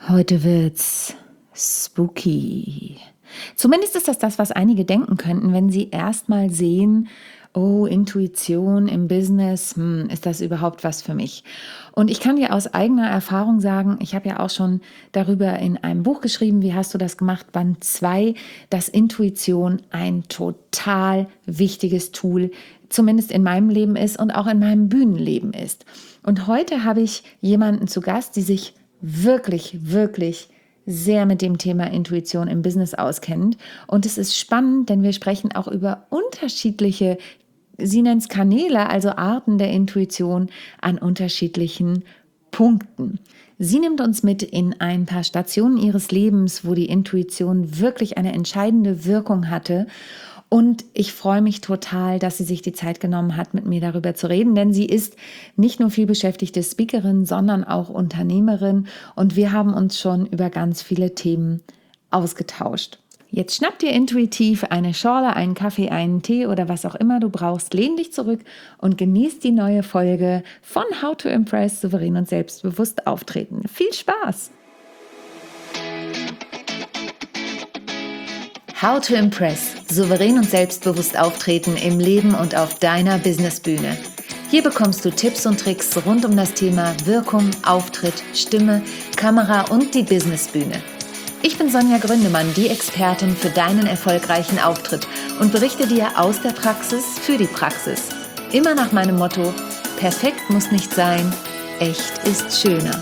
Heute wird's spooky. Zumindest ist das, was einige denken könnten, wenn sie erstmal sehen, oh, Intuition im Business, ist das überhaupt was für mich? Und ich kann dir aus eigener Erfahrung sagen, ich habe ja auch schon darüber in einem Buch geschrieben, wie hast du das gemacht, Band 2, dass Intuition ein total wichtiges Tool, zumindest in meinem Leben ist und auch in meinem Bühnenleben ist. Und heute habe ich jemanden zu Gast, die sich wirklich sehr mit dem Thema Intuition im Business auskennt. Und es ist spannend, denn wir sprechen auch über unterschiedliche, sie nennt es Kanäle, also Arten der Intuition an unterschiedlichen Punkten. Sie nimmt uns mit in ein paar Stationen ihres Lebens, wo die Intuition wirklich eine entscheidende Wirkung hatte. Und ich freue mich total, dass sie sich die Zeit genommen hat, mit mir darüber zu reden, denn sie ist nicht nur viel beschäftigte Speakerin, sondern auch Unternehmerin und wir haben uns schon über ganz viele Themen ausgetauscht. Jetzt schnapp dir intuitiv eine Schorle, einen Kaffee, einen Tee oder was auch immer du brauchst, lehn dich zurück und genieß die neue Folge von How to Impress, souverän und selbstbewusst auftreten. Viel Spaß! How to Impress, souverän und selbstbewusst auftreten im Leben und auf deiner Businessbühne. Hier bekommst du Tipps und Tricks rund um das Thema Wirkung, Auftritt, Stimme, Kamera und die Businessbühne. Ich bin Sonja Gründemann, die Expertin für deinen erfolgreichen Auftritt und berichte dir aus der Praxis für die Praxis. Immer nach meinem Motto: Perfekt muss nicht sein, echt ist schöner.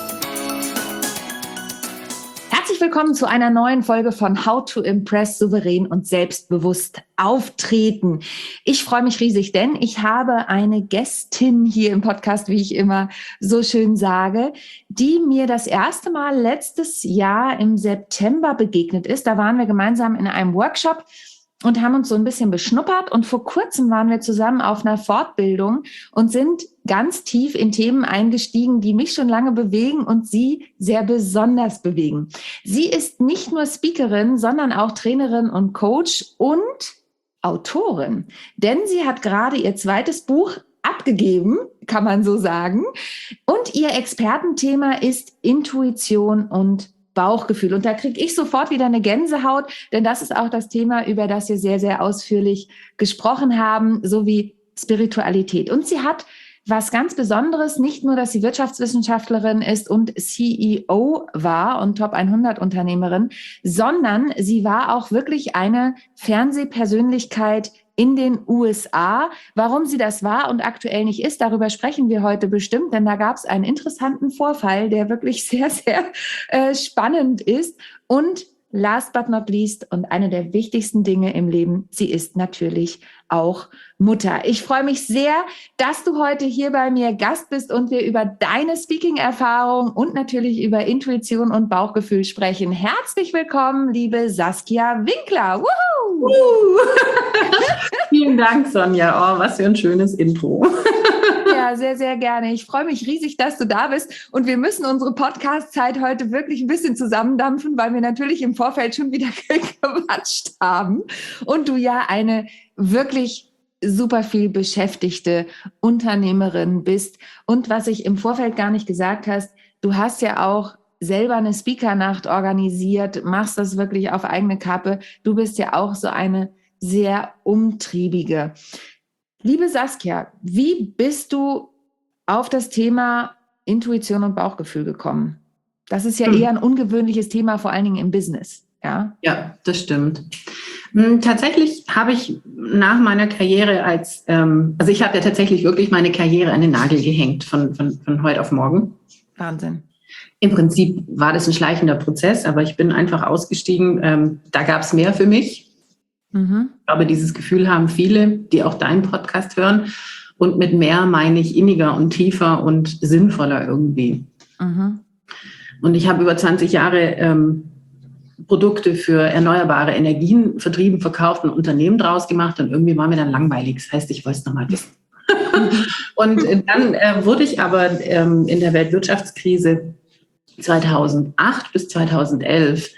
Herzlich willkommen zu einer neuen Folge von How to Impress, souverän und selbstbewusst auftreten. Ich freue mich riesig, denn ich habe eine Gästin hier im Podcast, wie ich immer so schön sage, die mir das erste Mal letztes Jahr im September begegnet ist. Da waren wir gemeinsam in einem Workshop und haben uns so ein bisschen beschnuppert und vor kurzem waren wir zusammen auf einer Fortbildung und sind ganz tief in Themen eingestiegen, die mich schon lange bewegen und sie sehr besonders bewegen. Sie ist nicht nur Speakerin, sondern auch Trainerin und Coach und Autorin, denn sie hat gerade ihr zweites Buch abgegeben, kann man so sagen. Und ihr Expertenthema ist Intuition und Bauchgefühl. Und da kriege ich sofort wieder eine Gänsehaut, denn das ist auch das Thema, über das wir sehr, sehr ausführlich gesprochen haben, sowie Spiritualität. Und sie hat was ganz Besonderes, nicht nur, dass sie Wirtschaftswissenschaftlerin ist und CEO war und Top 100 Unternehmerin, sondern sie war auch wirklich eine Fernsehpersönlichkeit in den USA. Warum sie das war und aktuell nicht ist, darüber sprechen wir heute bestimmt, denn da gab es einen interessanten Vorfall, der wirklich sehr, sehr spannend ist. Und last but not least und eine der wichtigsten Dinge im Leben, sie ist natürlich auch Mutter. Ich freue mich sehr, dass du heute hier bei mir Gast bist und wir über deine Speaking-Erfahrung und natürlich über Intuition und Bauchgefühl sprechen. Herzlich willkommen, liebe Saskia Winkler. Woohoo! Vielen Dank, Sonja. Oh, was für ein schönes Intro. Ja, sehr, sehr gerne. Ich freue mich riesig, dass du da bist. Und wir müssen unsere Podcast-Zeit heute wirklich ein bisschen zusammendampfen, weil wir natürlich im Vorfeld schon wieder gequatscht haben. Und du ja eine wirklich super viel beschäftigte Unternehmerin bist. Und was ich im Vorfeld gar nicht gesagt hast, du hast ja auch selber eine Speakernacht organisiert, machst das wirklich auf eigene Kappe. Du bist ja auch so eine sehr umtriebige. Liebe Saskia, wie bist du auf das Thema Intuition und Bauchgefühl gekommen? Das ist ja eher ein ungewöhnliches Thema, vor allen Dingen im Business. Ja, das stimmt. Tatsächlich habe ich nach meiner Karriere also ich habe ja tatsächlich wirklich meine Karriere an den Nagel gehängt von heute auf morgen. Wahnsinn. Im Prinzip war das ein schleichender Prozess, aber ich bin einfach ausgestiegen. Da gab es mehr für mich. Ich glaube, dieses Gefühl haben viele, die auch deinen Podcast hören. Und mit mehr meine ich inniger und tiefer und sinnvoller irgendwie. Und ich habe über 20 Jahre Produkte für erneuerbare Energien vertrieben, verkauft, ein Unternehmen draus gemacht und irgendwie war mir dann langweilig. Das heißt, ich wollte es nochmal wissen. Und dann wurde ich aber in der Weltwirtschaftskrise 2008 bis 2011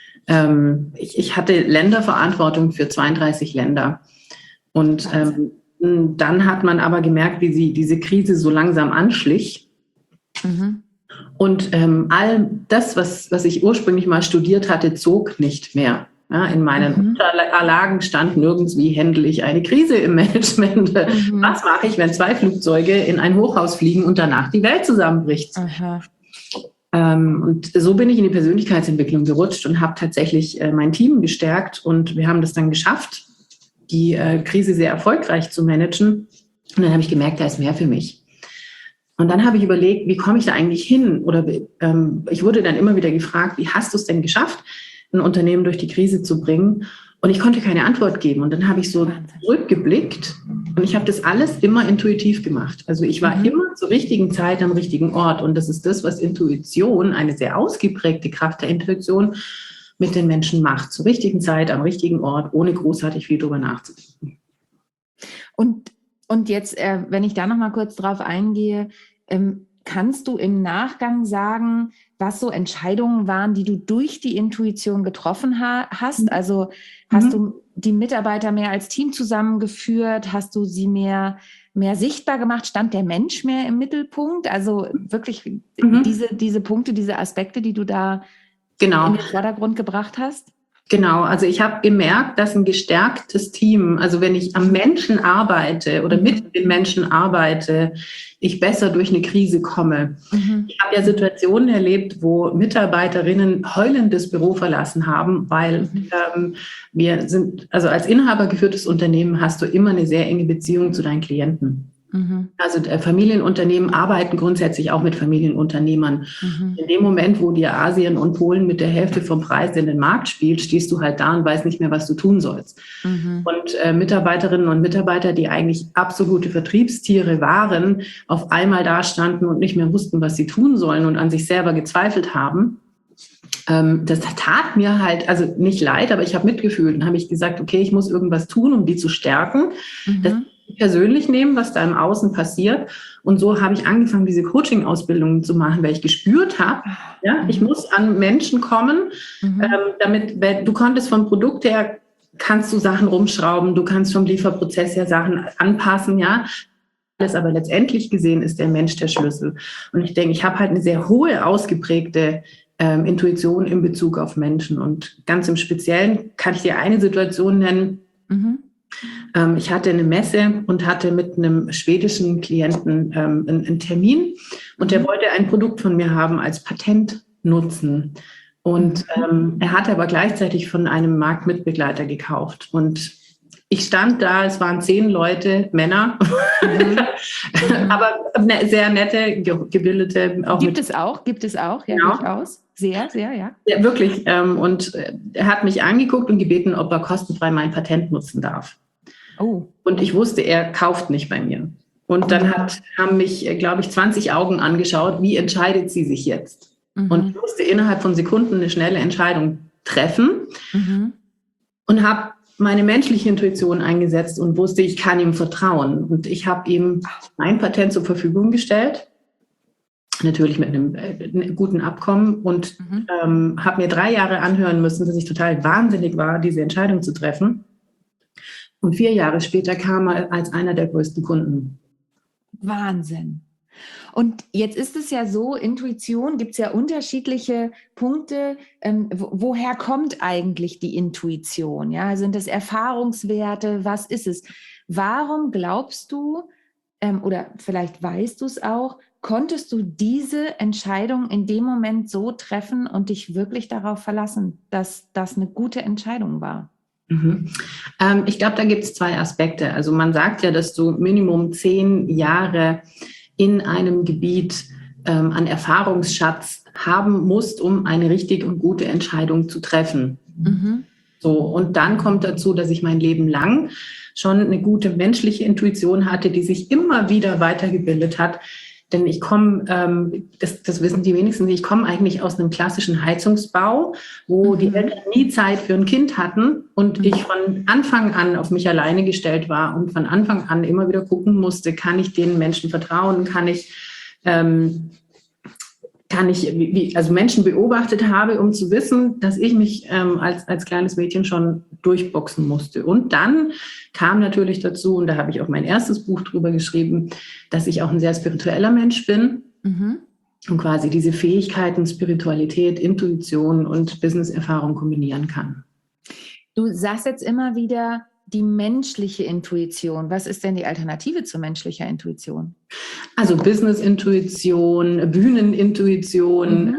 ich hatte Länderverantwortung für 32 Länder. Und dann hat man aber gemerkt, wie diese Krise so langsam anschlich. Und all das, was ich ursprünglich mal studiert hatte, zog nicht mehr. Ja, in meinen Unterlagen stand nirgends, wie handle ich eine Krise im Management. Was mache ich, wenn 2 Flugzeuge in ein Hochhaus fliegen und danach die Welt zusammenbricht? Und so bin ich in die Persönlichkeitsentwicklung gerutscht und habe tatsächlich mein Team gestärkt. Und wir haben das dann geschafft, die Krise sehr erfolgreich zu managen. Und dann habe ich gemerkt, da ist mehr für mich. Und dann habe ich überlegt, wie komme ich da eigentlich hin? Oder ich wurde dann immer wieder gefragt, wie hast du es denn geschafft, ein Unternehmen durch die Krise zu bringen? Und ich konnte keine Antwort geben. Und dann habe ich so zurückgeblickt und ich habe das alles immer intuitiv gemacht. Also ich war immer zur richtigen Zeit am richtigen Ort. Und das ist das, was Intuition, eine sehr ausgeprägte Kraft der Intuition, mit den Menschen macht. Zur richtigen Zeit, am richtigen Ort, ohne großartig viel drüber nachzudenken. Und jetzt, wenn ich da noch mal kurz drauf eingehe, kannst du im Nachgang sagen, was so Entscheidungen waren, die du durch die Intuition getroffen hast? Also hast du die Mitarbeiter mehr als Team zusammengeführt? Hast du sie mehr sichtbar gemacht? Stand der Mensch mehr im Mittelpunkt? Also wirklich diese Punkte, diese Aspekte, die du da in den Vordergrund gebracht hast? Genau, also ich habe gemerkt, dass ein gestärktes Team, also wenn ich am Menschen arbeite oder mit den Menschen arbeite, ich besser durch eine Krise komme. Ich habe ja Situationen erlebt, wo Mitarbeiterinnen heulend das Büro verlassen haben, weil wir sind, also als Inhaber geführtes Unternehmen hast du immer eine sehr enge Beziehung zu deinen Klienten. Also Familienunternehmen arbeiten grundsätzlich auch mit Familienunternehmern. In dem Moment, wo dir Asien und Polen mit der Hälfte vom Preis in den Markt spielt, stehst du halt da und weißt nicht mehr, was du tun sollst. Und Mitarbeiterinnen und Mitarbeiter, die eigentlich absolute Vertriebstiere waren, auf einmal da standen und nicht mehr wussten, was sie tun sollen und an sich selber gezweifelt haben. Das tat mir halt, also nicht leid, aber ich habe mitgefühlt und habe ich gesagt, okay, ich muss irgendwas tun, um die zu stärken. Das persönlich nehmen, was da im Außen passiert. Und so habe ich angefangen, diese Coaching-Ausbildungen zu machen, weil ich gespürt habe, ja, ich muss an Menschen kommen, damit, du konntest vom Produkt her, kannst du Sachen rumschrauben, du kannst vom Lieferprozess her Sachen anpassen, ja. Alles, aber letztendlich gesehen ist der Mensch der Schlüssel. Und ich denke, ich habe halt eine sehr hohe, ausgeprägte Intuition in Bezug auf Menschen. Und ganz im Speziellen kann ich dir eine Situation nennen. Ich hatte eine Messe und hatte mit einem schwedischen Klienten einen Termin und der wollte ein Produkt von mir haben als Patent nutzen. Und er hatte aber gleichzeitig von einem Marktmitbegleiter gekauft. Und ich stand da, es waren 10 Leute, Männer, aber sehr nette, gebildete. Gibt es auch, ja, durchaus. Sehr, sehr, ja. Ja, wirklich. Und er hat mich angeguckt und gebeten, ob er kostenfrei mein Patent nutzen darf. Und ich wusste, er kauft nicht bei mir. Und dann haben mich, glaube ich, 20 Augen angeschaut, wie entscheidet sie sich jetzt? Und ich musste innerhalb von Sekunden eine schnelle Entscheidung treffen und habe meine menschliche Intuition eingesetzt und wusste, ich kann ihm vertrauen. Und ich habe ihm mein Patent zur Verfügung gestellt, natürlich mit einem guten Abkommen und habe mir 3 Jahre anhören müssen, dass ich total wahnsinnig war, diese Entscheidung zu treffen. Und 4 Jahre später kam er als einer der größten Kunden. Wahnsinn. Und jetzt ist es ja so, Intuition, gibt es ja unterschiedliche Punkte. Woher kommt eigentlich die Intuition? Ja, sind es Erfahrungswerte? Was ist es? Warum glaubst du, oder vielleicht weißt du es auch, konntest du diese Entscheidung in dem Moment so treffen und dich wirklich darauf verlassen, dass das eine gute Entscheidung war? Ich glaube, da gibt es 2 Aspekte. Also man sagt ja, dass du Minimum 10 Jahre in einem Gebiet an Erfahrungsschatz haben musst, um eine richtig und gute Entscheidung zu treffen. So, und dann kommt dazu, dass ich mein Leben lang schon eine gute menschliche Intuition hatte, die sich immer wieder weitergebildet hat. Denn ich komme, das wissen die wenigsten, ich komme eigentlich aus einem klassischen Heizungsbau, wo die Eltern nie Zeit für ein Kind hatten und ich von Anfang an auf mich alleine gestellt war und von Anfang an immer wieder gucken musste, kann ich den Menschen vertrauen, kann ich also Menschen beobachtet habe, um zu wissen, dass ich mich als kleines Mädchen schon durchboxen musste. Und dann kam natürlich dazu, und da habe ich auch mein erstes Buch drüber geschrieben, dass ich auch ein sehr spiritueller Mensch bin. und quasi diese Fähigkeiten, Spiritualität, Intuition und Business-Erfahrung kombinieren kann. Du sagst jetzt immer wieder die menschliche Intuition. Was ist denn die Alternative zu menschlicher Intuition? Also Business-Intuition, Bühnenintuition,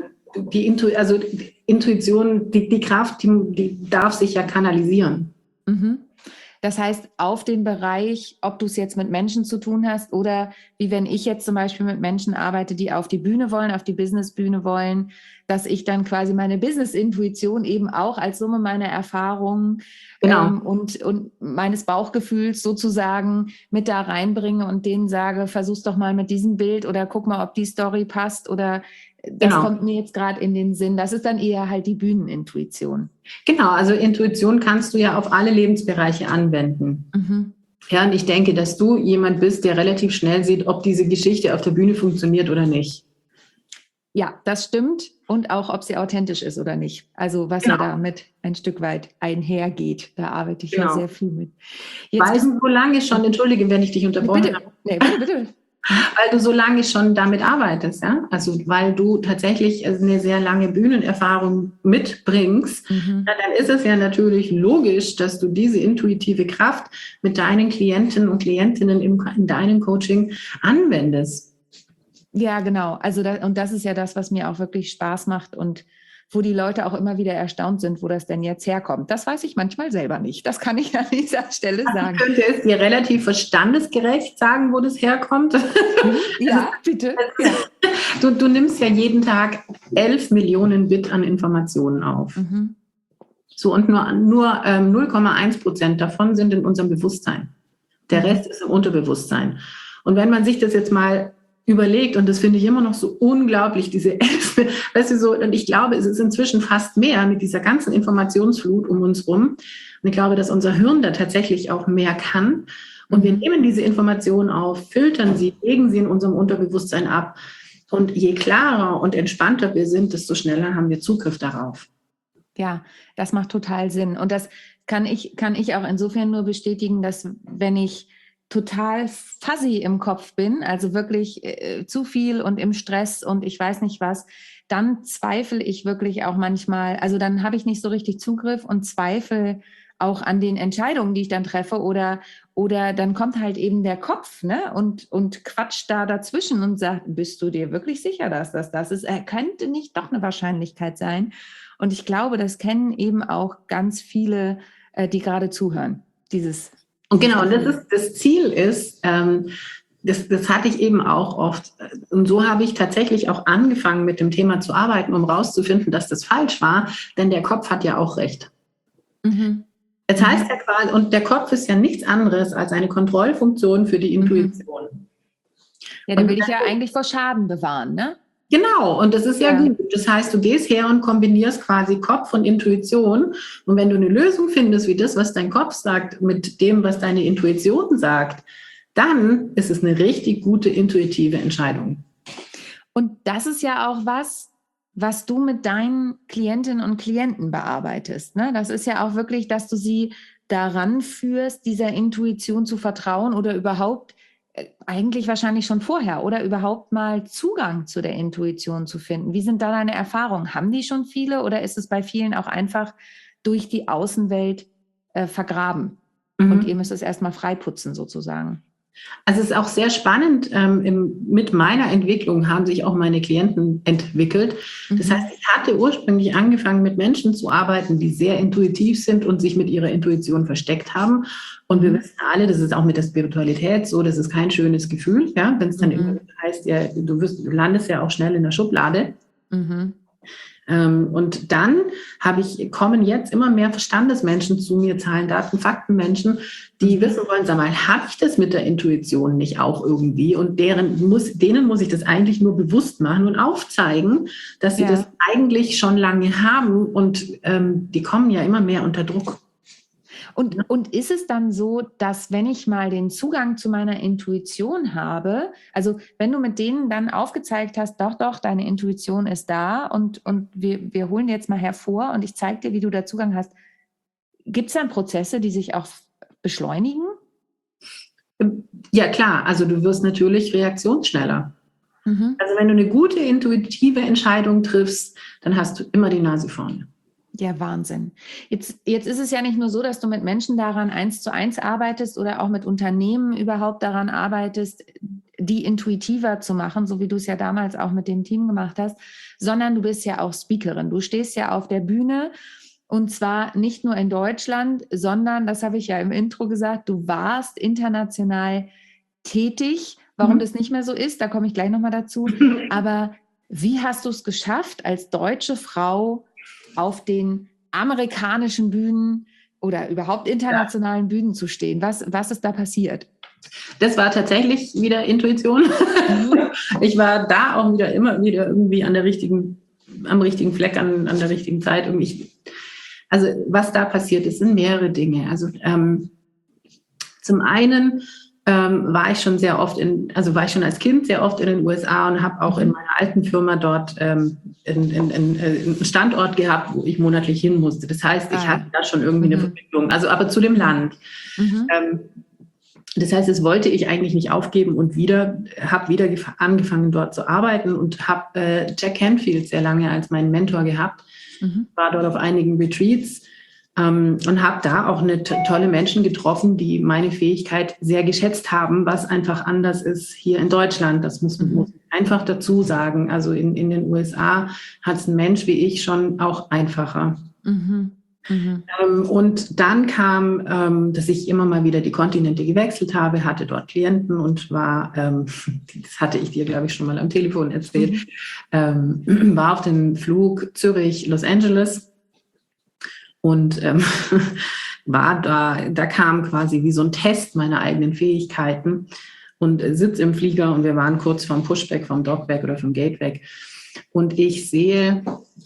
Intuition, die Kraft, die darf sich ja kanalisieren. Mhm. Das heißt, auf den Bereich, ob du es jetzt mit Menschen zu tun hast oder wie wenn ich jetzt zum Beispiel mit Menschen arbeite, die auf die Bühne wollen, auf die Businessbühne wollen, dass ich dann quasi meine Business-Intuition eben auch als Summe meiner Erfahrungen und meines Bauchgefühls sozusagen mit da reinbringe und denen sage, versuch's doch mal mit diesem Bild oder guck mal, ob die Story passt oder das kommt mir jetzt gerade in den Sinn. Das ist dann eher halt die Bühnenintuition. Genau, also Intuition kannst du ja auf alle Lebensbereiche anwenden. Mhm. Ja, und ich denke, dass du jemand bist, der relativ schnell sieht, ob diese Geschichte auf der Bühne funktioniert oder nicht. Ja, das stimmt. Und auch, ob sie authentisch ist oder nicht. Also was ja damit ein Stück weit einhergeht. Da arbeite ich ja sehr viel mit. Jetzt weil du so lange schon, entschuldige, wenn ich dich unterbrochen habe. Bitte. Weil du so lange schon damit arbeitest, ja? Also weil du tatsächlich eine sehr lange Bühnenerfahrung mitbringst, dann ist es ja natürlich logisch, dass du diese intuitive Kraft mit deinen Klienten und Klientinnen in deinem Coaching anwendest. Ja, genau. Also das ist ja das, was mir auch wirklich Spaß macht und wo die Leute auch immer wieder erstaunt sind, wo das denn jetzt herkommt. Das weiß ich manchmal selber nicht. Das kann ich an dieser Stelle sagen. Könnte es dir relativ verstandesgerecht sagen, wo das herkommt? Ja, bitte. Du nimmst ja jeden Tag 11 Millionen Bit an Informationen auf. Mhm. So, und nur 0,1% davon sind in unserem Bewusstsein. Der Rest ist im Unterbewusstsein. Und wenn man sich das jetzt mal überlegt, und das finde ich immer noch so unglaublich, diese 11, weißt du, so, und ich glaube, es ist inzwischen fast mehr mit dieser ganzen Informationsflut um uns rum. Und ich glaube, dass unser Hirn da tatsächlich auch mehr kann. Und wir nehmen diese Informationen auf, filtern sie, legen sie in unserem Unterbewusstsein ab. Und je klarer und entspannter wir sind, desto schneller haben wir Zugriff darauf. Ja, das macht total Sinn. Und das kann ich auch insofern nur bestätigen, dass wenn ich total fuzzy im Kopf bin, also wirklich zu viel und im Stress und ich weiß nicht was, dann zweifle ich wirklich auch manchmal, also dann habe ich nicht so richtig Zugriff und zweifle auch an den Entscheidungen, die ich dann treffe oder dann kommt halt eben der Kopf, ne, und quatscht da dazwischen und sagt, bist du dir wirklich sicher, dass das ist? Könnte nicht doch eine Wahrscheinlichkeit sein. Und ich glaube, das kennen eben auch ganz viele, die gerade zuhören, Und genau, das Ziel ist, das hatte ich eben auch oft. Und so habe ich tatsächlich auch angefangen, mit dem Thema zu arbeiten, um rauszufinden, dass das falsch war. Denn der Kopf hat ja auch recht. Mhm. Das heißt ja quasi, und der Kopf ist ja nichts anderes als eine Kontrollfunktion für die Intuition. Ja, den will ich ja eigentlich vor Schaden bewahren, ne? Genau, und das ist ja gut. Das heißt, du gehst her und kombinierst quasi Kopf und Intuition. Und wenn du eine Lösung findest, wie das, was dein Kopf sagt, mit dem, was deine Intuition sagt, dann ist es eine richtig gute intuitive Entscheidung. Und das ist ja auch was du mit deinen Klientinnen und Klienten bearbeitest, ne? Das ist ja auch wirklich, dass du sie daran führst, dieser Intuition zu vertrauen oder überhaupt eigentlich wahrscheinlich schon vorher oder überhaupt mal Zugang zu der Intuition zu finden. Wie sind da deine Erfahrungen? Haben die schon viele oder ist es bei vielen auch einfach durch die Außenwelt vergraben? Und ihr müsst es erstmal freiputzen sozusagen. Also es ist auch sehr spannend, mit meiner Entwicklung haben sich auch meine Klienten entwickelt. Das heißt, ich hatte ursprünglich angefangen, mit Menschen zu arbeiten, die sehr intuitiv sind und sich mit ihrer Intuition versteckt haben. Und wir wissen alle, das ist auch mit der Spiritualität so, das ist kein schönes Gefühl, ja, wenn es dann immer heißt, ja, du landest ja auch schnell in der Schublade. Und dann kommen jetzt immer mehr Verstandesmenschen zu mir, Zahlen, Daten, Faktenmenschen, die wissen wollen, sag mal, habe ich das mit der Intuition nicht auch irgendwie? Und denen muss ich das eigentlich nur bewusst machen und aufzeigen, dass sie das eigentlich schon lange haben und die kommen ja immer mehr unter Druck. Und ist es dann so, dass wenn ich mal den Zugang zu meiner Intuition habe, also wenn du mit denen dann aufgezeigt hast, doch, deine Intuition ist da und wir holen jetzt mal hervor und ich zeige dir, wie du da Zugang hast, gibt es dann Prozesse, die sich auch beschleunigen? Ja klar, also du wirst natürlich reaktionsschneller. Also wenn du eine gute, intuitive Entscheidung triffst, dann hast du immer die Nase vorne. Ja, Wahnsinn. Jetzt ist es ja nicht nur so, dass du mit Menschen daran 1:1 arbeitest oder auch mit Unternehmen überhaupt daran arbeitest, die intuitiver zu machen, so wie du es ja damals auch mit dem Team gemacht hast, sondern du bist ja auch Speakerin. Du stehst ja auf der Bühne und zwar nicht nur in Deutschland, sondern, das habe ich ja im Intro gesagt, du warst international tätig. Warum das nicht mehr so ist, da komme ich gleich nochmal dazu. Aber wie hast du es geschafft, als deutsche Frau auf den amerikanischen Bühnen oder überhaupt internationalen Bühnen zu stehen? Was ist da passiert? Das war tatsächlich wieder Intuition. Ich war da auch immer wieder irgendwie am richtigen Fleck, an der richtigen Zeit. Also was da passiert ist, sind mehrere Dinge. Also zum einen war ich schon als Kind sehr oft in den USA und habe auch in meiner alten Firma dort einen Standort gehabt, wo ich monatlich hin musste. Das heißt, ich hatte da schon irgendwie eine Verbindung, aber zu dem Land. Das heißt, das wollte ich eigentlich nicht aufgeben und habe wieder angefangen, dort zu arbeiten und habe Jack Canfield sehr lange als meinen Mentor gehabt, war dort auf einigen Retreats. Und habe da auch tolle Menschen getroffen, die meine Fähigkeit sehr geschätzt haben, was einfach anders ist hier in Deutschland. Das muss ich einfach dazu sagen. Also in den USA hat es ein Mensch wie ich schon auch einfacher. Und dann kam, dass ich immer mal wieder die Kontinente gewechselt habe, hatte dort Klienten und war, das hatte ich dir, glaube ich, schon mal am Telefon erzählt, war auf dem Flug Zürich-Los Angeles. Und war da kam quasi wie so ein Test meiner eigenen Fähigkeiten und sitze im Flieger und wir waren kurz vom Pushback, vom Dockback oder vom Gateback. Und ich sehe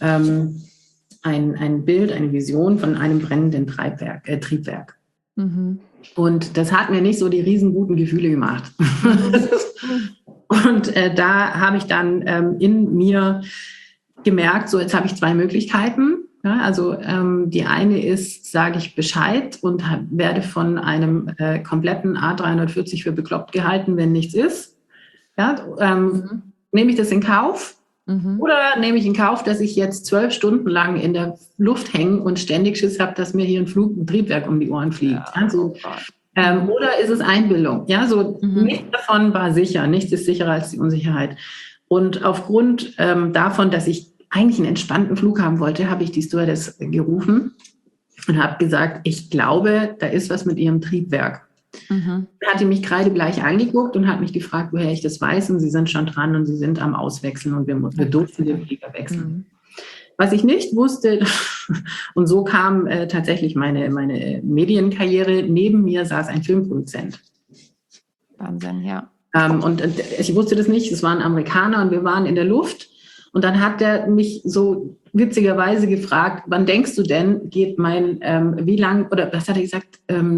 ein Bild, eine Vision von einem brennenden Triebwerk. Und das hat mir nicht so die riesenguten Gefühle gemacht. Und da habe ich dann in mir gemerkt, so jetzt habe ich zwei Möglichkeiten. Ja, also die eine ist, sage ich Bescheid und werde von einem kompletten A340 für bekloppt gehalten, wenn nichts ist. Ja, nehme ich das in Kauf oder nehme ich in Kauf, dass ich jetzt 12 Stunden lang in der Luft hänge und ständig Schiss habe, dass mir hier ein Triebwerk um die Ohren fliegt. Ja, so. Oder ist es Einbildung? Ja, so nichts davon war sicher. Nichts ist sicherer als die Unsicherheit. Und aufgrund davon, dass ich eigentlich einen entspannten Flug haben wollte, habe ich die Stewardess gerufen und habe gesagt, ich glaube, da ist was mit ihrem Triebwerk. Dann hat die mich kreidebleich angeguckt und hat mich gefragt, woher ich das weiß. Und sie sind schon dran und sie sind am Auswechseln und wir durften den Flieger wechseln. Was ich nicht wusste, und so kam tatsächlich meine Medienkarriere, neben mir saß ein Filmproduzent. Wahnsinn, ja. Und ich wusste das nicht, es war ein Amerikaner und wir waren in der Luft. Und dann hat er mich so witzigerweise gefragt, wann denkst du denn, geht wie lang, oder was hat er gesagt,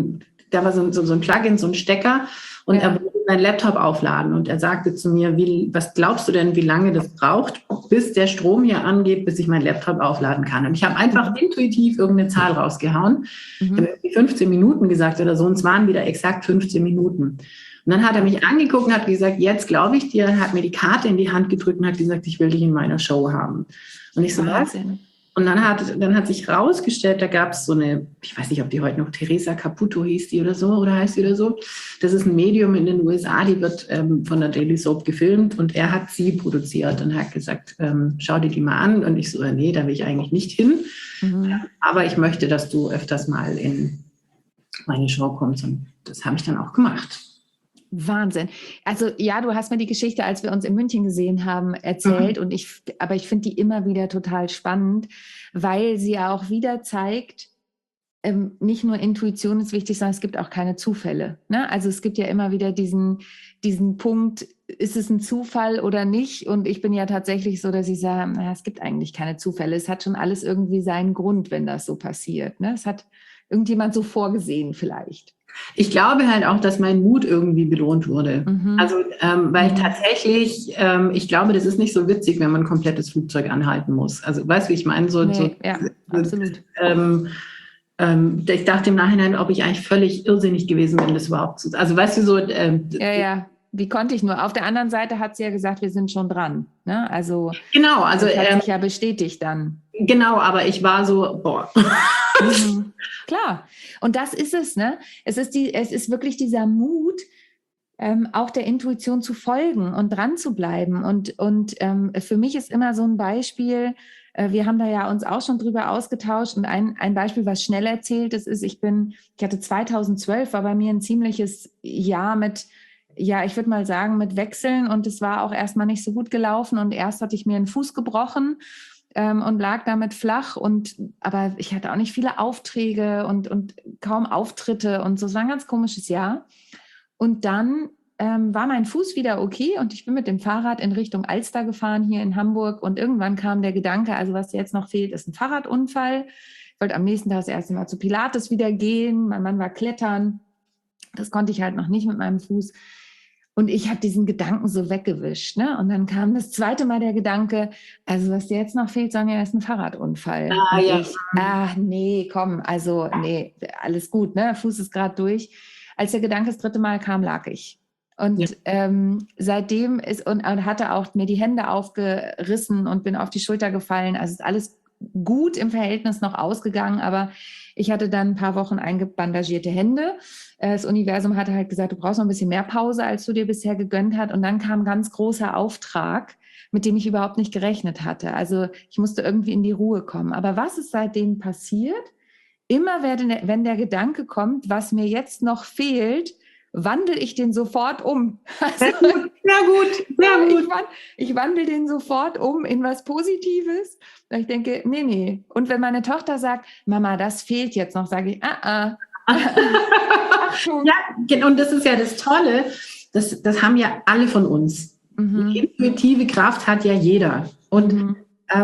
da war so ein Plugin, so ein Stecker und er wollte meinen Laptop aufladen und er sagte zu mir, was glaubst du denn, wie lange das braucht, bis der Strom hier angeht, bis ich meinen Laptop aufladen kann? Und ich habe einfach intuitiv irgendeine Zahl rausgehauen. Ich habe 15 Minuten gesagt oder so und es waren wieder exakt 15 Minuten. Und dann hat er mich angeguckt und hat gesagt, jetzt glaube ich dir, hat mir die Karte in die Hand gedrückt und hat gesagt, ich will dich in meiner Show haben. Und ich so, was? Und dann hat sich rausgestellt, da gab es so eine, ich weiß nicht, ob die heute noch Teresa Caputo hieß die oder so, oder heißt die oder so. Das ist ein Medium in den USA, die wird von der Daily Soap gefilmt und er hat sie produziert und hat gesagt, schau dir die mal an. Und ich so, nee, da will ich eigentlich nicht hin. Aber ich möchte, dass du öfters mal in meine Show kommst. Und das habe ich dann auch gemacht. Wahnsinn. Also ja, du hast mir die Geschichte, als wir uns in München gesehen haben, erzählt aber ich finde die immer wieder total spannend, weil sie ja auch wieder zeigt, nicht nur Intuition ist wichtig, sondern es gibt auch keine Zufälle. Ne? Also es gibt ja immer wieder diesen Punkt, ist es ein Zufall oder nicht? Und ich bin ja tatsächlich so, dass ich sage, es gibt eigentlich keine Zufälle. Es hat schon alles irgendwie seinen Grund, wenn das so passiert. Ne? Es hat irgendjemand so vorgesehen vielleicht. Ich glaube halt auch, dass mein Mut irgendwie belohnt wurde. Also, weil ich tatsächlich, ich glaube, das ist nicht so witzig, wenn man ein komplettes Flugzeug anhalten muss. Also, weißt du, wie ich meine? Ja, absolut. Ich dachte im Nachhinein, ob ich eigentlich völlig irrsinnig gewesen bin, das überhaupt zu. Also, weißt du, so. Ja. wie konnte ich nur? Auf der anderen Seite hat sie ja gesagt, wir sind schon dran. Ne? Also, genau, also das hat sich ja bestätigt dann. Genau, aber ich war so, boah. Klar. Und das ist es, ne? Es ist wirklich dieser Mut, auch der Intuition zu folgen und dran zu bleiben. Und für mich ist immer so ein Beispiel, wir haben da ja uns auch schon drüber ausgetauscht, und ein Beispiel, was schnell erzählt ist, ich hatte 2012, war bei mir ein ziemliches Jahr mit, ja, ich würde mal sagen, mit Wechseln, und es war auch erstmal nicht so gut gelaufen, und erst hatte ich mir einen Fuß gebrochen und lag damit flach, aber ich hatte auch nicht viele Aufträge und kaum Auftritte und so. Es war ein ganz komisches Jahr. Und dann war mein Fuß wieder okay, und ich bin mit dem Fahrrad in Richtung Alster gefahren hier in Hamburg, und irgendwann kam der Gedanke, also was jetzt noch fehlt, ist ein Fahrradunfall. Ich wollte am nächsten Tag das erste Mal zu Pilates wieder gehen, mein Mann war klettern, das konnte ich halt noch nicht mit meinem Fuß. Und ich habe diesen Gedanken so weggewischt, ne? Und dann kam das zweite Mal der Gedanke, also was dir jetzt noch fehlt, Sonja, ist ein Fahrradunfall. Nee, komm, also nee, alles gut, ne? Fuß ist gerade durch. Als der Gedanke das dritte Mal kam, lag ich. Und seitdem und hatte auch mir die Hände aufgerissen und bin auf die Schulter gefallen. Also ist alles gut im Verhältnis noch ausgegangen, aber ich hatte dann ein paar Wochen eingebandagierte Hände. Das Universum hatte halt gesagt, du brauchst noch ein bisschen mehr Pause, als du dir bisher gegönnt hast. Und dann kam ein ganz großer Auftrag, mit dem ich überhaupt nicht gerechnet hatte. Also ich musste irgendwie in die Ruhe kommen. Aber was ist seitdem passiert? Immer wenn der Gedanke kommt, was mir jetzt noch fehlt, wandle ich den sofort um. Also, sehr gut. Ich wandle den sofort um in was Positives. Ich denke, nee. Und wenn meine Tochter sagt, Mama, das fehlt jetzt noch, sage ich, Ja, und das ist ja das Tolle, das haben ja alle von uns. Die intuitive Kraft hat ja jeder. Und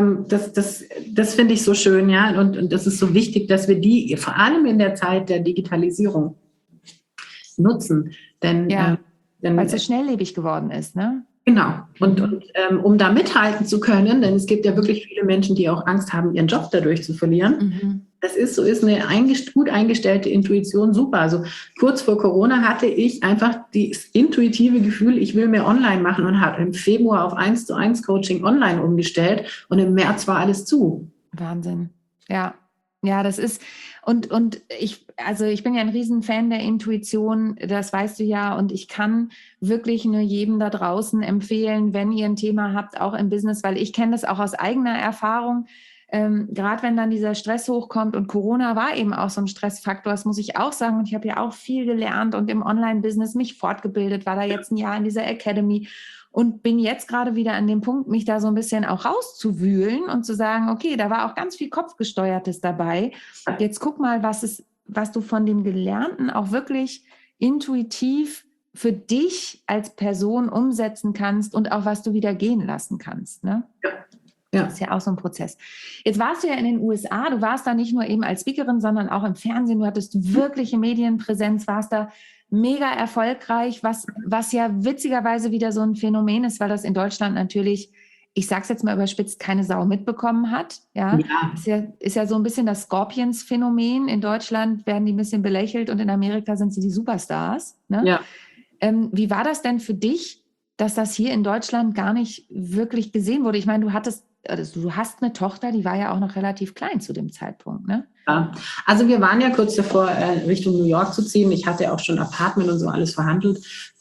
das finde ich so schön, ja. Und das ist so wichtig, dass wir die, vor allem in der Zeit der Digitalisierung, nutzen. Denn weil es so schnelllebig geworden ist, ne? Genau. Und um da mithalten zu können, denn es gibt ja wirklich viele Menschen, die auch Angst haben, ihren Job dadurch zu verlieren. Das ist eine gut eingestellte Intuition super. Also kurz vor Corona hatte ich einfach das intuitive Gefühl, ich will mehr online machen, und habe im Februar auf 1:1 Coaching online umgestellt, und im März war alles zu. Wahnsinn. Ja, das ist, und ich bin ja ein Riesenfan der Intuition, das weißt du ja, und ich kann wirklich nur jedem da draußen empfehlen, wenn ihr ein Thema habt, auch im Business, weil ich kenne das auch aus eigener Erfahrung, gerade wenn dann dieser Stress hochkommt, und Corona war eben auch so ein Stressfaktor, das muss ich auch sagen, und ich habe ja auch viel gelernt und im Online-Business mich fortgebildet, war da jetzt ein Jahr in dieser Academy und bin jetzt gerade wieder an dem Punkt, mich da so ein bisschen auch rauszuwühlen und zu sagen, okay, da war auch ganz viel Kopfgesteuertes dabei. Jetzt guck mal, was du von dem Gelernten auch wirklich intuitiv für dich als Person umsetzen kannst und auch was du wieder gehen lassen kannst, ne? Ja. Das ist ja auch so ein Prozess. Jetzt warst du ja in den USA, du warst da nicht nur eben als Speakerin, sondern auch im Fernsehen, du hattest wirkliche Medienpräsenz, warst da mega erfolgreich, was ja witzigerweise wieder so ein Phänomen ist, weil das in Deutschland natürlich, ich sag's jetzt mal überspitzt, keine Sau mitbekommen hat. Ja. Ist ja so ein bisschen das Scorpions-Phänomen. In Deutschland werden die ein bisschen belächelt, und in Amerika sind sie die Superstars. Ne? Ja. Wie war das denn für dich, dass das hier in Deutschland gar nicht wirklich gesehen wurde? Ich meine, du hast eine Tochter, die war ja auch noch relativ klein zu dem Zeitpunkt, ne? Ja. Also wir waren ja kurz davor, Richtung New York zu ziehen. Ich hatte auch schon Apartment und so alles verhandelt.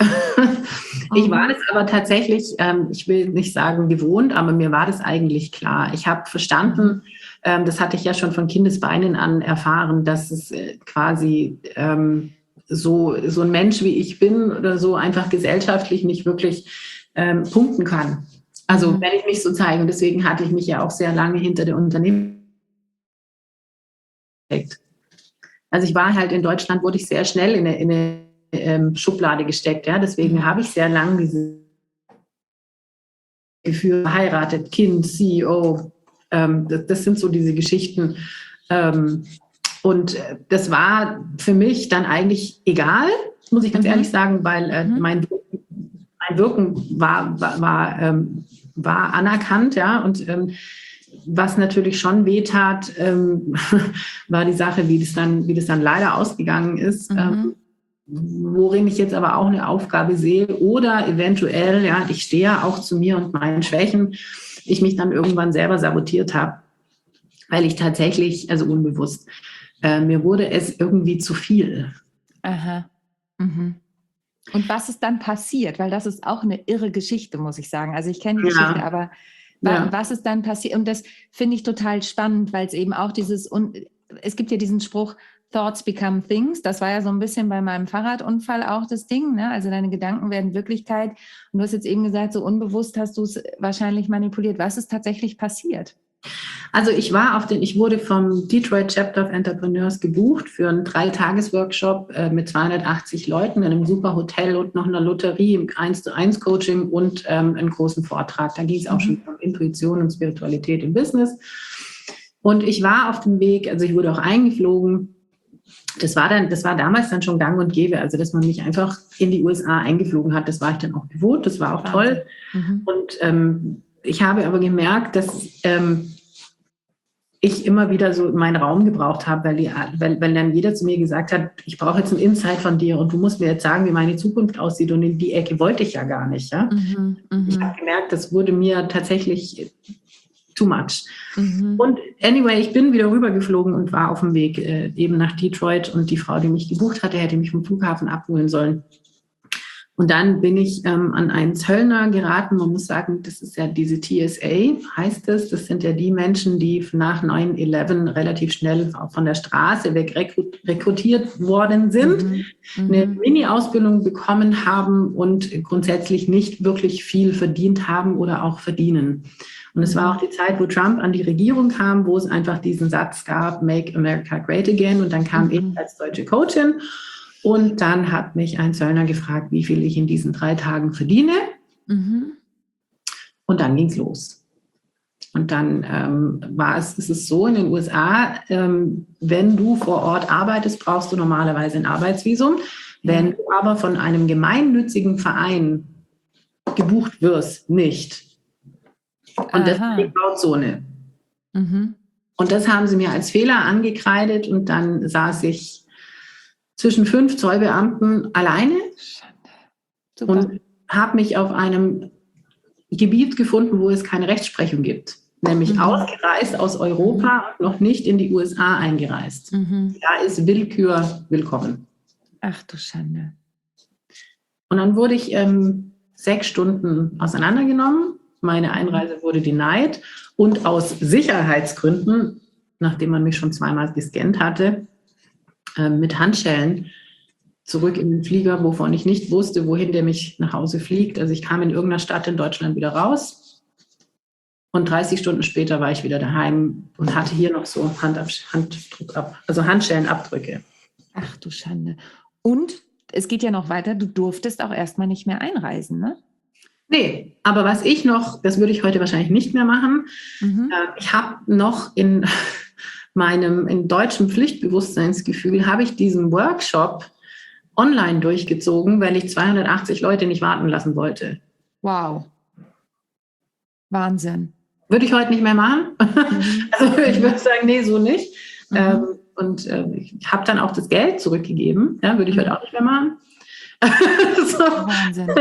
Ich war das aber tatsächlich, ich will nicht sagen gewohnt, aber mir war das eigentlich klar. Ich habe verstanden, das hatte ich ja schon von Kindesbeinen an erfahren, dass es quasi so ein Mensch wie ich bin oder so einfach gesellschaftlich nicht wirklich punkten kann. Also wenn ich mich so zeige, und deswegen hatte ich mich ja auch sehr lange hinter der Unternehmen. Also ich war halt in Deutschland, wurde ich sehr schnell in eine Schublade gesteckt. Ja? Deswegen habe ich sehr lange diese Gefühle, verheiratet, Kind, CEO. Das sind so diese Geschichten. Und das war für mich dann eigentlich egal, muss ich ganz ehrlich sagen, weil mein Wirken war anerkannt, ja, und was natürlich schon wehtat, war die Sache, wie das dann leider ausgegangen ist. worin ich jetzt aber auch eine Aufgabe sehe oder eventuell, ja, ich stehe ja auch zu mir und meinen Schwächen, ich mich dann irgendwann selber sabotiert habe, weil ich tatsächlich, also unbewusst, mir wurde es irgendwie zu viel. Aha. Mhm. Und was ist dann passiert? Weil das ist auch eine irre Geschichte, muss ich sagen. Also ich kenne die Geschichte, aber was ist dann passiert? Und das finde ich total spannend, weil es eben auch es gibt ja diesen Spruch, Thoughts become things. Das war ja so ein bisschen bei meinem Fahrradunfall auch das Ding, ne? Also deine Gedanken werden Wirklichkeit. Und du hast jetzt eben gesagt, so unbewusst hast du es wahrscheinlich manipuliert. Was ist tatsächlich passiert? Also ich wurde vom Detroit Chapter of Entrepreneurs gebucht für einen 3-Tages-Workshop mit 280 Leuten in einem super Hotel und noch einer Lotterie im 1:1 Coaching und einen großen Vortrag. Da ging es auch schon um Intuition und Spiritualität im Business. Und ich war auf dem Weg, also ich wurde auch eingeflogen. Das war damals dann schon gang und gäbe, also dass man mich einfach in die USA eingeflogen hat. Das war ich dann auch gewohnt, das war auch toll. Und ich habe aber gemerkt, dass ich immer wieder so meinen Raum gebraucht habe, weil dann jeder zu mir gesagt hat, ich brauche jetzt einen Insight von dir und du musst mir jetzt sagen, wie meine Zukunft aussieht. Und in die Ecke wollte ich ja gar nicht. Ja? Ich habe gemerkt, das wurde mir tatsächlich too much. Und anyway, ich bin wieder rübergeflogen und war auf dem Weg eben nach Detroit und die Frau, die mich gebucht hatte, hätte mich vom Flughafen abholen sollen. Und dann bin ich an einen Zöllner geraten. Man muss sagen, das ist ja diese TSA, heißt es. Das sind ja die Menschen, die nach 9/11 relativ schnell auch von der Straße weg rekrutiert worden sind, eine Mini-Ausbildung bekommen haben und grundsätzlich nicht wirklich viel verdient haben oder auch verdienen. Und es war auch die Zeit, wo Trump an die Regierung kam, wo es einfach diesen Satz gab, Make America Great Again. Und dann kam ich als deutsche Coachin. Und dann hat mich ein Zöllner gefragt, wie viel ich in diesen 3 Tagen verdiene. Und dann ging es los. Und dann ist es so in den USA, wenn du vor Ort arbeitest, brauchst du normalerweise ein Arbeitsvisum. Wenn du aber von einem gemeinnützigen Verein gebucht wirst, nicht. Und das ist die Grauzone. Und das haben sie mir als Fehler angekreidet und dann saß ich zwischen 5 Zollbeamten alleine und habe mich auf einem Gebiet gefunden, wo es keine Rechtsprechung gibt, nämlich ausgereist aus Europa und noch nicht in die USA eingereist. Da ist Willkür willkommen. Ach du Schande. Und dann wurde ich 6 Stunden auseinandergenommen. Meine Einreise wurde denied und aus Sicherheitsgründen, nachdem man mich schon 2-mal gescannt hatte, mit Handschellen zurück in den Flieger, wovon ich nicht wusste, wohin der mich nach Hause fliegt. Also ich kam in irgendeiner Stadt in Deutschland wieder raus und 30 Stunden später war ich wieder daheim und hatte hier noch so Handschellenabdrücke. Ach du Schande. Und es geht ja noch weiter, du durftest auch erstmal nicht mehr einreisen, ne? Nee, aber was ich noch, das würde ich heute wahrscheinlich nicht mehr machen, ich habe noch in deutschem Pflichtbewusstseinsgefühl, habe ich diesen Workshop online durchgezogen, weil ich 280 Leute nicht warten lassen wollte. Wow. Wahnsinn. Würde ich heute nicht mehr machen. Also ich würde sagen, nee, so nicht. Ich habe dann auch das Geld zurückgegeben. Ja, würde ich heute auch nicht mehr machen. So. Wahnsinn.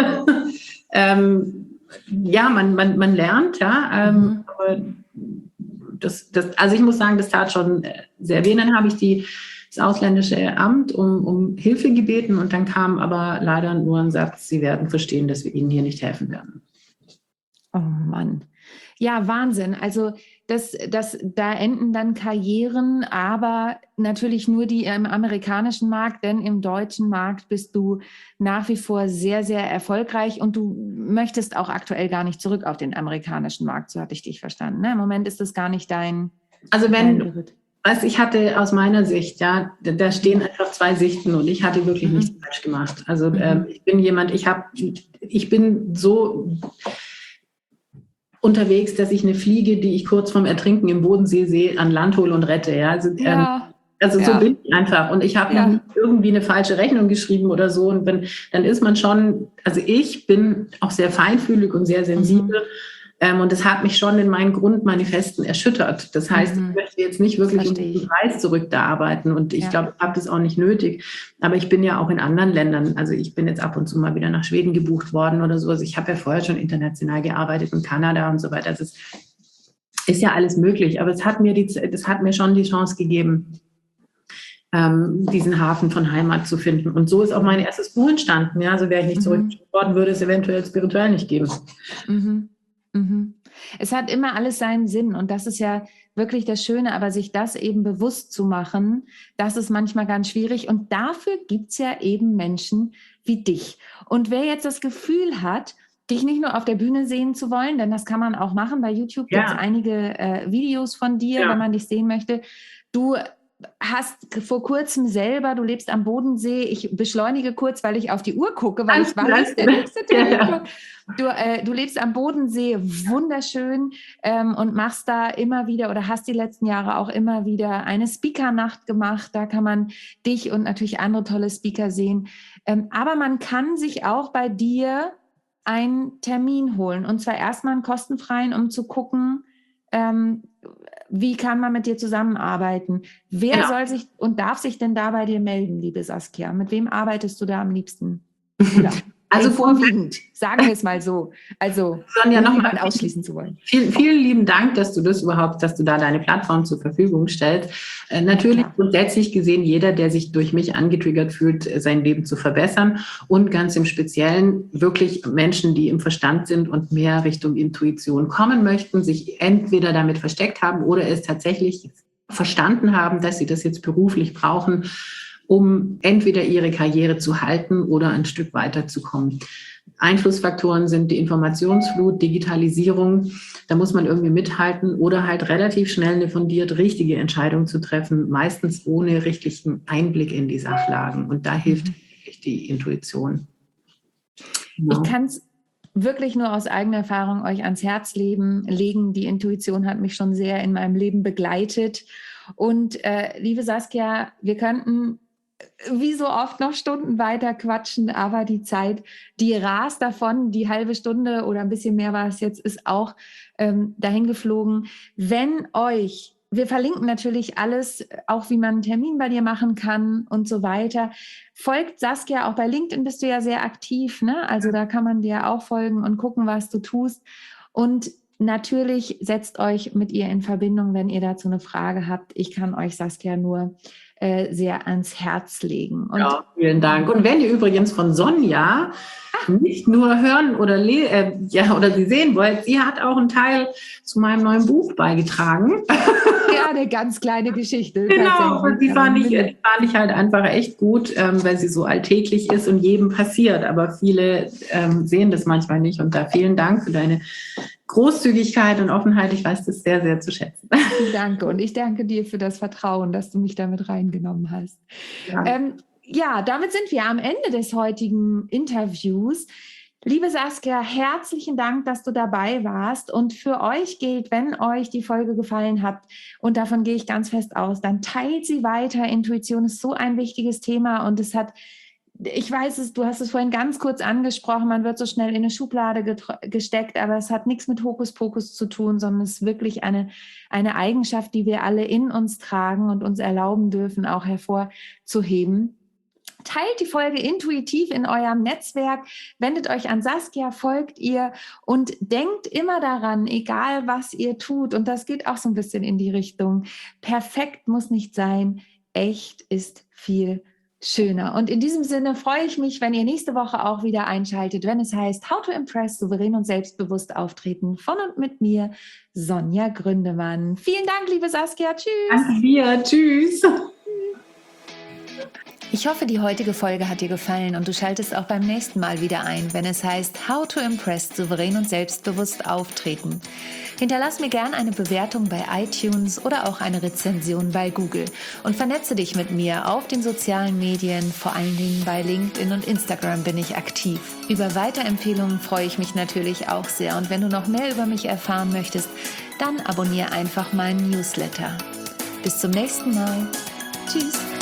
Ja, man lernt, ja. Aber also ich muss sagen, das tat schon sehr weh. Dann habe ich das ausländische Amt um Hilfe gebeten und dann kam aber leider nur ein Satz, Sie werden verstehen, dass wir Ihnen hier nicht helfen werden. Oh Mann. Ja, Wahnsinn. Also da enden dann Karrieren, aber natürlich nur die im amerikanischen Markt, denn im deutschen Markt bist du nach wie vor sehr, sehr erfolgreich und du möchtest auch aktuell gar nicht zurück auf den amerikanischen Markt, so hatte ich dich verstanden. Ne? Im Moment ist das gar nicht dein... Also ich hatte aus meiner Sicht, ja, da stehen einfach 2 Sichten und ich hatte wirklich nichts falsch gemacht. Also ich bin jemand, ich bin so unterwegs, dass ich eine Fliege, die ich kurz vorm Ertrinken im Bodensee sehe, an Land hole und rette. Ja? Also so bin ich einfach. Und ich habe noch nicht irgendwie eine falsche Rechnung geschrieben oder so. Und dann ist man schon, also ich bin auch sehr feinfühlig und sehr sensibel. Und das hat mich schon in meinen Grundmanifesten erschüttert. Das heißt, ich möchte jetzt nicht wirklich um den Preis zurück da arbeiten. Und ich glaube, ich habe das auch nicht nötig. Aber ich bin ja auch in anderen Ländern. Also ich bin jetzt ab und zu mal wieder nach Schweden gebucht worden oder so. Also ich habe ja vorher schon international gearbeitet in Kanada und so weiter. Das ist ja alles möglich. Aber das hat mir schon die Chance gegeben, diesen Hafen von Heimat zu finden. Und so ist auch mein erstes Buch entstanden. Ja, also wäre ich nicht zurückgeschickt worden, würde es eventuell spirituell nicht geben. Es hat immer alles seinen Sinn und das ist ja wirklich das Schöne, aber sich das eben bewusst zu machen, das ist manchmal ganz schwierig und dafür gibt es ja eben Menschen wie dich. Und wer jetzt das Gefühl hat, dich nicht nur auf der Bühne sehen zu wollen, denn das kann man auch machen, bei YouTube gibt es einige Videos von dir, wenn man dich sehen möchte. Du hast vor kurzem selber, du lebst am Bodensee, ich beschleunige kurz, weil ich auf die Uhr gucke, weil ich weiß, der nächste Termin. Du lebst am Bodensee, wunderschön, und machst da immer wieder oder hast die letzten Jahre auch immer wieder eine Speaker-Nacht gemacht, da kann man dich und natürlich andere tolle Speaker sehen, aber man kann sich auch bei dir einen Termin holen und zwar erstmal einen kostenfreien, um zu gucken, wie kann man mit dir zusammenarbeiten? Wer soll sich und darf sich denn da bei dir melden, liebe Saskia? Mit wem arbeitest du da am liebsten? Oder? Also vorwiegend, sagen wir es mal so. Also, Sonja, nochmal ausschließen zu wollen. Vielen lieben Dank, dass du da deine Plattform zur Verfügung stellst. Natürlich grundsätzlich gesehen, jeder, der sich durch mich angetriggert fühlt, sein Leben zu verbessern und ganz im Speziellen wirklich Menschen, die im Verstand sind und mehr Richtung Intuition kommen möchten, sich entweder damit versteckt haben oder es tatsächlich verstanden haben, dass sie das jetzt beruflich brauchen, um entweder ihre Karriere zu halten oder ein Stück weiterzukommen. Einflussfaktoren sind die Informationsflut, Digitalisierung. Da muss man irgendwie mithalten oder halt relativ schnell eine fundiert richtige Entscheidung zu treffen, meistens ohne richtigen Einblick in die Sachlagen. Und da hilft wirklich die Intuition. Genau. Ich kann es wirklich nur aus eigener Erfahrung euch ans Herz legen. Die Intuition hat mich schon sehr in meinem Leben begleitet. Und liebe Saskia, wir könnten wie so oft noch Stunden weiter quatschen, aber die Zeit, die rast davon, die halbe Stunde oder ein bisschen mehr war es jetzt, ist auch dahin geflogen. Wir verlinken natürlich alles, auch wie man einen Termin bei dir machen kann und so weiter. Folgt Saskia, auch bei LinkedIn bist du ja sehr aktiv, ne? Also da kann man dir auch folgen und gucken, was du tust. Und natürlich setzt euch mit ihr in Verbindung, wenn ihr dazu eine Frage habt. Ich kann euch Saskia nur sehr ans Herz legen. Und vielen Dank. Und wenn ihr übrigens von Sonja nicht nur hören oder oder sie sehen wollt, sie hat auch einen Teil zu meinem neuen Buch beigetragen. Ja, eine ganz kleine Geschichte. Genau, und die fand ich halt einfach echt gut, weil sie so alltäglich ist und jedem passiert. Aber viele sehen das manchmal nicht. Und da vielen Dank für deine Großzügigkeit und Offenheit. Ich weiß das sehr, sehr zu schätzen. Danke. Und ich danke dir für das Vertrauen, dass du mich damit reingenommen hast. Ja, damit sind wir am Ende des heutigen Interviews. Liebe Saskia, herzlichen Dank, dass du dabei warst. Und für euch gilt, wenn euch die Folge gefallen hat, und davon gehe ich ganz fest aus, dann teilt sie weiter. Intuition ist so ein wichtiges Thema und ich weiß es, du hast es vorhin ganz kurz angesprochen, man wird so schnell in eine Schublade gesteckt, aber es hat nichts mit Hokuspokus zu tun, sondern es ist wirklich eine Eigenschaft, die wir alle in uns tragen und uns erlauben dürfen, auch hervorzuheben. Teilt die Folge intuitiv in eurem Netzwerk, wendet euch an Saskia, folgt ihr und denkt immer daran, egal was ihr tut, und das geht auch so ein bisschen in die Richtung, perfekt muss nicht sein, echt ist viel schöner. Und in diesem Sinne freue ich mich, wenn ihr nächste Woche auch wieder einschaltet, wenn es heißt How to Impress, souverän und selbstbewusst auftreten, von und mit mir, Sonja Gründemann. Vielen Dank, liebe Saskia. Tschüss. Danke dir. Tschüss. Ich hoffe, die heutige Folge hat dir gefallen und du schaltest auch beim nächsten Mal wieder ein, wenn es heißt How to Impress, souverän und selbstbewusst auftreten. Hinterlass mir gern eine Bewertung bei iTunes oder auch eine Rezension bei Google und vernetze dich mit mir auf den sozialen Medien, vor allen Dingen bei LinkedIn und Instagram bin ich aktiv. Über Weiterempfehlungen freue ich mich natürlich auch sehr und wenn du noch mehr über mich erfahren möchtest, dann abonniere einfach meinen Newsletter. Bis zum nächsten Mal. Tschüss.